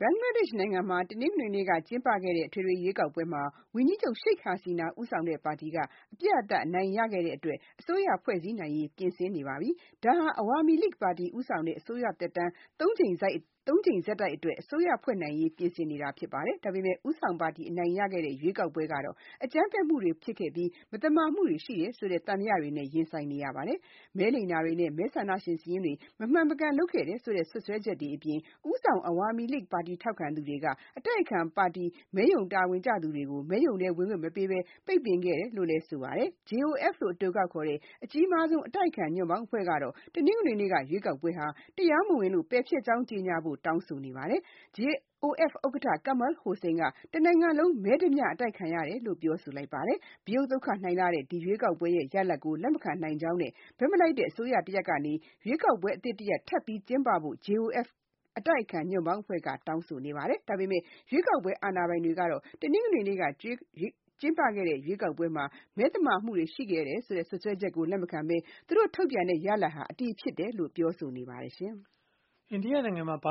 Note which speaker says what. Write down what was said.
Speaker 1: ဘင်္ဂလားဒေ့ရှ်နိုင်ငံမှာတနင်္ဂနွေနေ့ကကျင်းပခဲ့တဲ့အထွေထွေရွေးကောက်ပွဲမှာဝန်ကြီးချုပ် Sheikh Hasina ဦးဆောင်တဲ့ပါတီကအပြတ်အသတ်အနိုင်ရခဲ့တဲ့အတွက်အစိုးရဖွဲ့စည်းနိုင်ရေးပြင်ဆင်နေပါပြီ။ဒါဟာ Awami League ပါတီဦးဆောင်တဲ့အစိုးရသက်တမ်း၃ ကြိမ်ဆက်တိုက်အတွက်အစိုးရဖွဲ့နိုင်ရေးပြင်ဆင်နေတာဖြစ်ပါတယ်။ဒါပေမဲ့ဦးဆောင်ပါတီအနိုင်ရခဲ့တဲ့ရွေးကောက်ပွဲကတော့အကြမ်းဖက်မှုတွေဖြစ်ခဲ့ပြီးမသမာမှုတွေရှိတယ်ဆိုတဲ့သံသယတွေနဲ့ရင်ဆိုင်နေရပါတယ်။မဲလိမ်တာတွေနဲ့မဲဆန္ဒရှင်စာရင်းတွေမမှန်မကန်လုပ်ခဲ့တယ်ဆိုတဲ့စွပ်စွဲချက်တွေအပြင်ဦးဆောင် Awami League ပါတီထောက်ခံသူတွေကအတိုက်အခံပါတီမဲရုံတာဝန်ကျသူတွေကိုမဲရုံထဲဝင်ခွင့်မပေးဘဲပိတ်ပင်ခဲ့တယ်လို့လည်းဆိုပါတယ်။ JOF လို့အတိုကောက်ခေါ်တဲ့အကြီးမားဆုံးအတိုက်အခံညွန့်ပေါင်းအဖွဲ့ကတော့တနင်္ဂနွေနေ့ကရွေးကောက်ပွဲဟာတရားမဝင်လို့ပယ်ဖျက်ကြောင်းကြေညာဖို့တောင်းဆိုနေပါတယ်။ JOF ဥက္ကဋ္ဌ Kamal Hossain ကတနိုင်ငံလုံးမဲဓါးမျှအတိုက်ခံရတယ်လို့ပြောဆိုလိုက်ပါတယ်။ဗရုတ်သုတ်ခနိုင်လှတဲ့ဒီရွေးကောက်ပွဲရဲ့ရလဒ်ကိုလက်မခံနိုင်ကြောင်းနဲ့ဘက်မလိုက်တဲ့အစိုးရတရပ်ကနေရွေးကောက်ပွဲအသစ်တရပ်ထပ်ပြီးကျင်းပဖို့ JOF အတိုက်အခံညွန့်ပေါင်းအဖွဲ့ကတောင်းဆိုနေပါတယ်။ဒါပေမဲ့ရွေးကောက်ပွဲအာဏာပိုင်တွေကတော့တနင်္ဂနွေနေ့ကကျင်းပခဲ့တဲ့ရွေးကောက်ပွဲမှာမဲသမာမှုတွေရှိခဲ့တယ်ဆိုတဲ့စွပ်စွဲချက်ကိုလက်မခံဘဲသူတို့ထုတ်ပြန်တဲ့ရလဒ်ဟာအတည်ဖြစ်တယ်လို့ပြောဆိုနေပါတယ်။
Speaker 2: အိန္ဒိယနိုင်ငံမှာ